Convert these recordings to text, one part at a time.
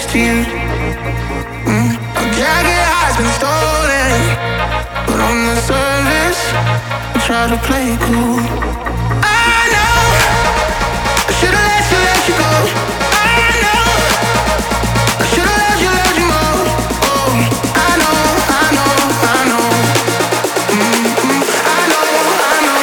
to you. My jacket has been stolen, but on the surface, I try to play it cool. I know I should've let you go. I know I should've loved you more. Oh, I know, I know, I know. I know, I know.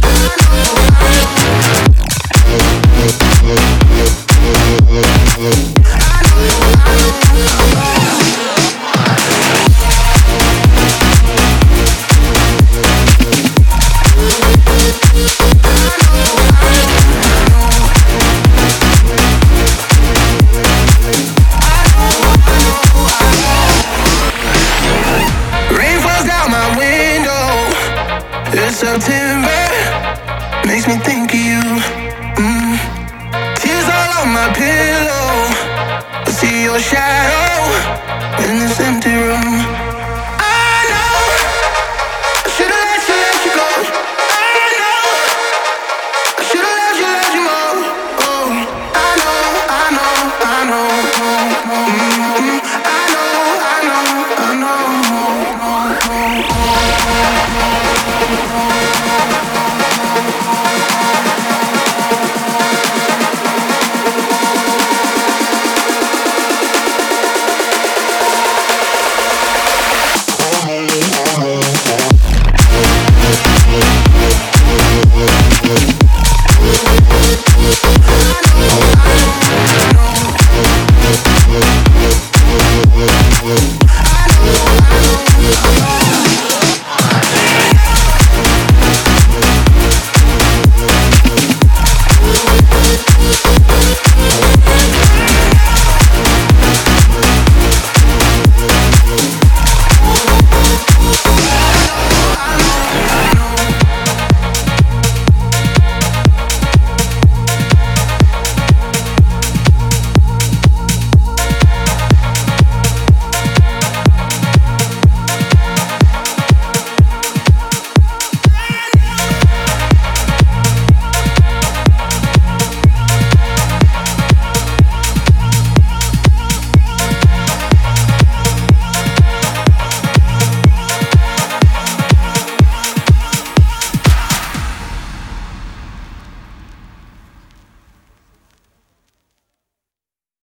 I know.